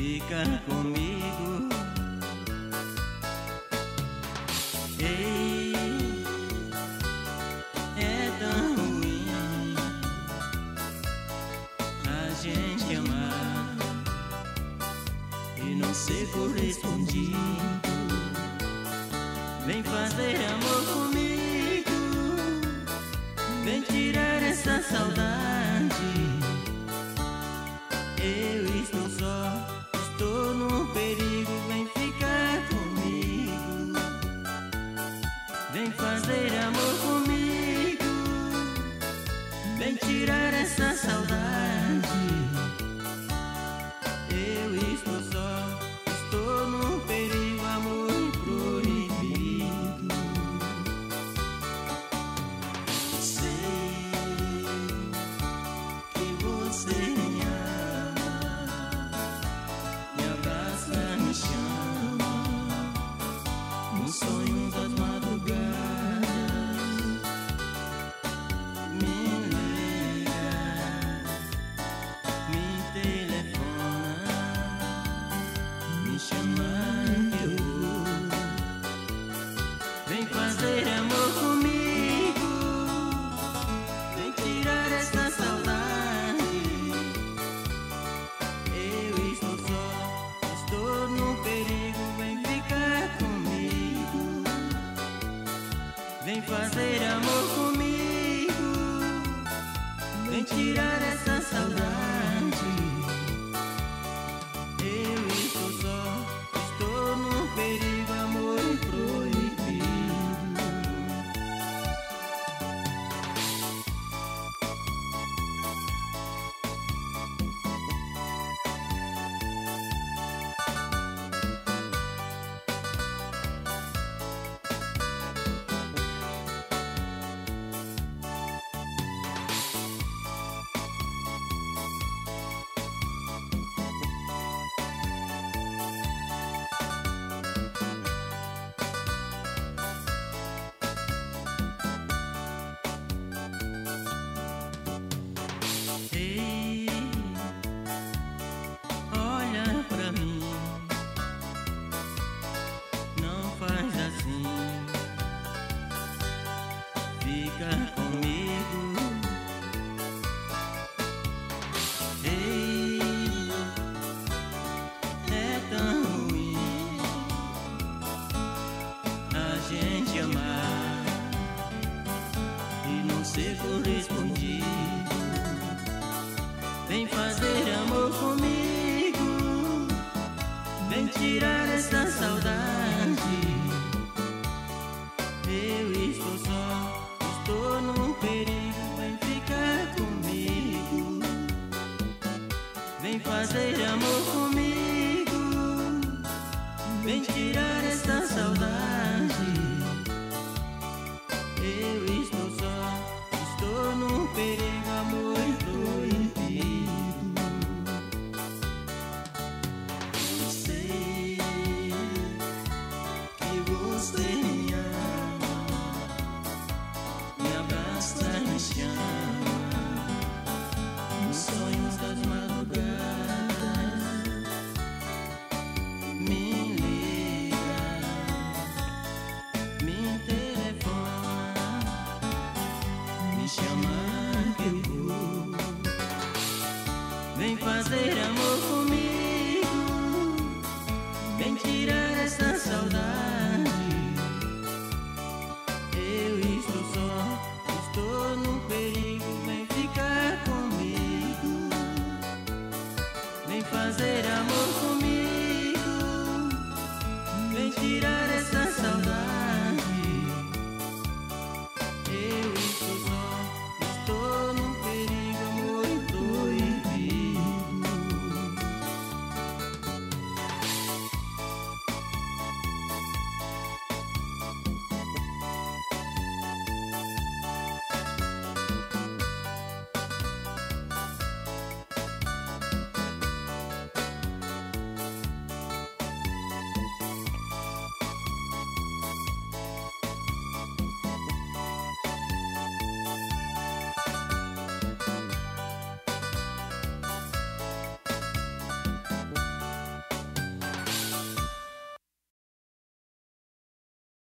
fica comigo. Ei, é tão ruim a gente amar e não ser correspondido. Vem fazer amor comigo, vem tirar essa saudade. Eu estou só, estou no perigo, vem ficar comigo. Vem fazer amor comigo, vem tirar essa saudade. Eu estou só, estou no perigo, amor proibido. Sei que você me ama, me abraça, me chama nos sonhos das madrugadas. Me liga, me telefona, me chama que eu vou. Vem fazer amor comigo, vem tirar essa saudade. Eu estou só, estou no perigo, vem ficar comigo. Vem fazer amor comigo, vem tirar essa saudade. Eu estou só, estou no perigo, amor proibido. Ei, olha pra mim, não faz assim, fica comigo. Ei, é tão ruim a gente amar e não ser correspondido. Vem fazer amor comigo, vem tirar essa saudade. Eu estou só, estou no perigo, vem ficar comigo. Vem fazer amor comigo, vem tirar essa saudade. Eu estou só, estou no perigo, amor proibido. Sei que você me ama, me abraça, me chama nos sonhos das madrugadas. Me liga, me telefona, me chama que eu vou. Vem fazer amor comigo, vem tirar essa saudade. Eu estou só, estou no perigo, vem ficar comigo. Vem fazer amor